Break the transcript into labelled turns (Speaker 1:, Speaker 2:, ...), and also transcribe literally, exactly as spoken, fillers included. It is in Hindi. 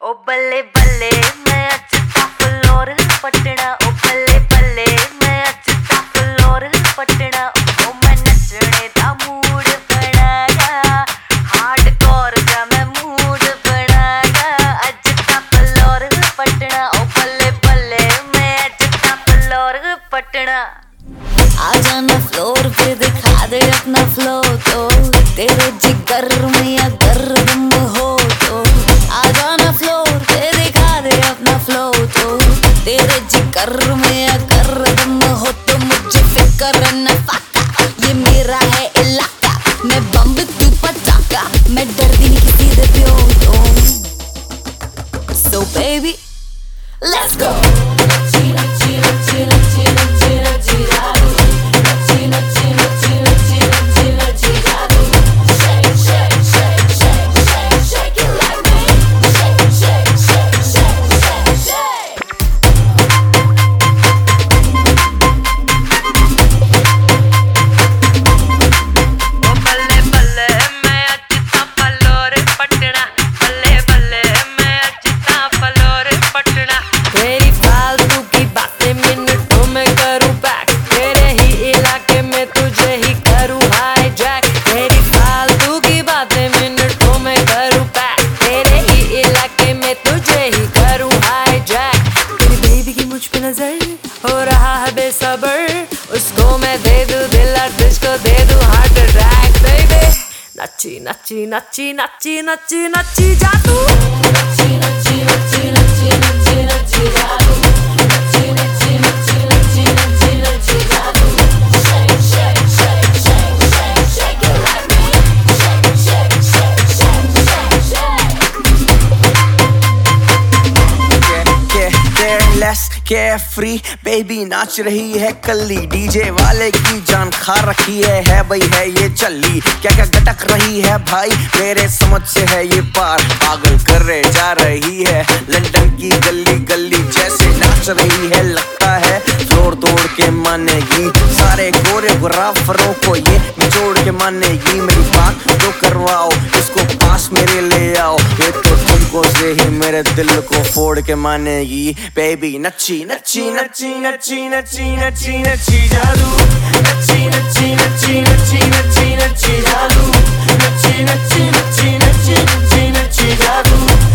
Speaker 1: ओ बल्ले बल्ले मैं अज ता फ्लोर पटना। ओ बल्ले बल्ले मैं अज ता फ्लोर पटना। ओ मैं नचने दा मूड बनाया, हार्डकोर दा मैं मूड बनाया। अज ता फ्लोर पटना। ओ बल्ले बल्ले मैं अज ता फ्लोर पटना।
Speaker 2: आ जाना फ्लोर पे दिखा दे अपना फ्लो, तो तेरे जिगर में अगर दम हो तो आ जाना फ्लोर पे दिखा दे अपना फ्लो, तो तेरे जिगर में अगर दम हो तो मुझे फिक्र न फाका, ये मेरा है इलाका, मैं बम तू पटाखा, मैं डरती नहीं किसी दे प्यो तो। So baby let's go। हो रहा है बेसबर, उसको मैं दे दूं दिल और तुझको दे दूं हार्ट अटैक बेबी। नच्ची नच्ची नच्ची नच्ची नच्ची नच्ची जा तू, नच्ची नच्ची नच्ची नच्ची नच्ची नच्ची जा तू, नच्ची नच्ची नच्ची नच्ची नच्ची नच्ची जा तू। Shake shake shake shake shake shake it like me, shake shake shake shake shake shake shake।
Speaker 3: Let's carefree baby नाच रही है कल्ली, डीजे वाले की जान खा रखी है, है भाई है ये चल्ली, क्या क्या गटक रही है भाई मेरे समझ से है ये पार, पागल करे जा रही है लंदन की गली गली, जैसे नाच रही है लगता है फ्लोर तोड़ के मानेगी, सारे कोरियोग्राफरों को ये निचोड़ के मानेगी, मेरी बात तो करवाओ इसको पास मेरे ले आओ, ये तो तुमको से ही मेरे दिल को फोड़ के मानेगी बेबी। नच्ची नच्ची नच्ची नच्ची नच्ची नच्ची नच्ची जादू, नच्ची नच्ची नच्ची नच्ची नच्ची नच्ची जादू, नच्ची नच्ची नच्ची नच्ची नच्ची नच्ची जादू।